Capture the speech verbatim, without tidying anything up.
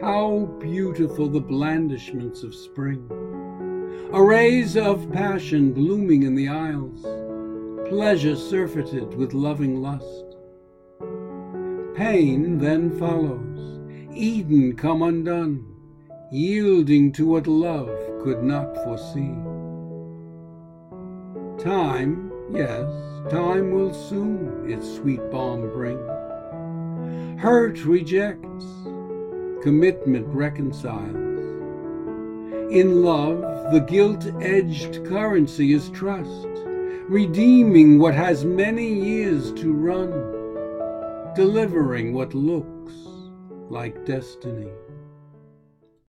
How beautiful the blandishments of spring! Arrays of passion blooming in the aisles, pleasure surfeited with loving lust. Pain then follows, Eden come undone, yielding to what love could not foresee. Time, yes, time will soon its sweet balm bring. Hurt rejects, commitment reconciles. In love, the gilt-edged currency is trust, redeeming what has many years to run, delivering what looks like destiny.